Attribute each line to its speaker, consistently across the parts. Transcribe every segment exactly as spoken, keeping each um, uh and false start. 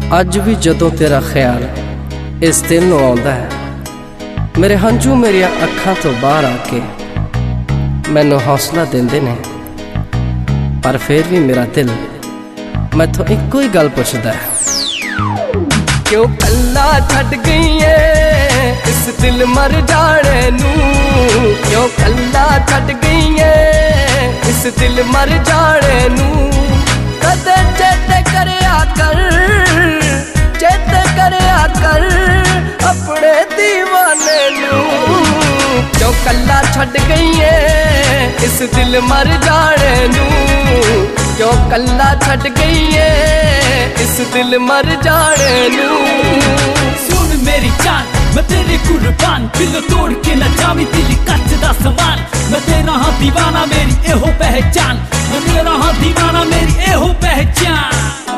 Speaker 1: अज भी जदों तेरा ख्याल इस दिल नूं आउंदा है, मेरे हंझू मेरिया अखां तो बाहर आके मैनू हौसला देंदे ने। पर फिर भी मेरा दिल मैथों इक्को ही गल पुछदा है, क्यों कल्ला छड्ड गई है इस दिल मर जाने नू। क्यों कल्ला छड्ड गई है इस दिल मर जाने नू। कदे चेते करया कर, चेते करया कर अपने दीवाने नू। क्यों कल्ला छड्ड गई है इस दिल मर जाने नू। क्यों कल्ला छड्ड गई है इस दिल मर जाने नू।
Speaker 2: सुन मेरी जान मैं तेरे कुर्बान, दिल तोड़ के न जावी दिल कच दा समान। मैं तेरा हाँ दीवाना मेरी एहो पहचान, मैं तेरा हाँ दीवाना मेरी एहो पहचान।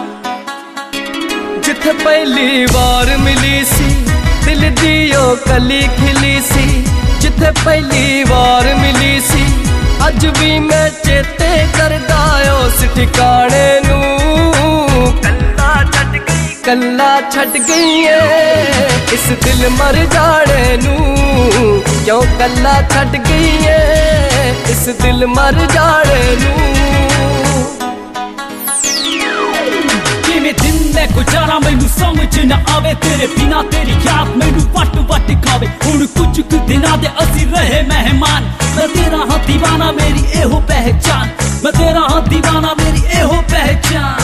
Speaker 1: जिथे पहली बार मिली सी दिल दी ओ कली खिली सी। जिथे पहली बार मिली सी अज भी मैं चेते करदा उस ठिकाने नू। कल्ला छड्ड गई, कल्ला छड्ड गई है इस दिल मर जाने नू। क्यों कल्ला छड्ड गई है इस दिल मर जाने नू।
Speaker 2: किवें दिन मैं गुजारा मैनू समझ न आवे, तेरे बिना तेरी याद मैनू वट वट खावे। हुण कुछ कु दिनां दे असीं रहे मेहमान, मैं तेरा हाँ दीवाना मेरी एहो पहचान। मैं तेरा हाँ दीवाना मेरी एहो पहचान।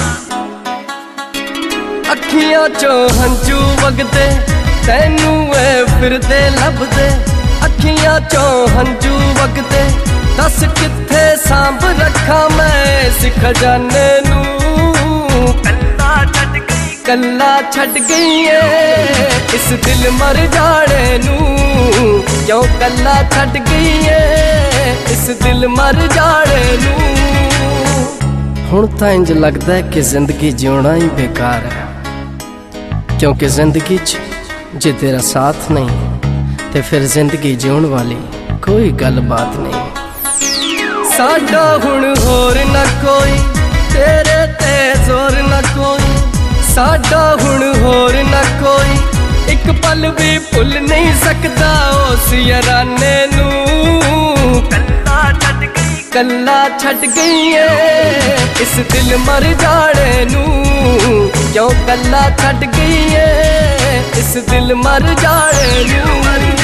Speaker 1: अखियां चों हंझू वगदे तैनू ए फिरदे लभदे। अखियां चों हंझू वगदे दस किथे सांभ रखा मैं इस खजाने नू। कल्ला छड्ड गई, कल्ला छड्ड गई है इस दिल मर जाने नू। क्यों कल्ला छड्ड गई है इस दिल मर जाने नू। हुण तां इंज लगदा है कि जिंदगी जिउणा ही बेकार है, क्योंकि जिंदगी च जे तेरा साथ नहीं ते फिर जिंदगी जीउण वाली कोई गल बात नहीं। साडा हुण होर न कोई, तेरे ते जोर न कोई। साडा हुण होर न कोई, एक पल भी भुल नहीं सकदा उस याराने नू। कल्ला छड्ड गई, कल्ला छड्ड गई है इस दिल मर जाने नू। क्यों कल्ला छड्ड गई है इस दिल मर जाने नू।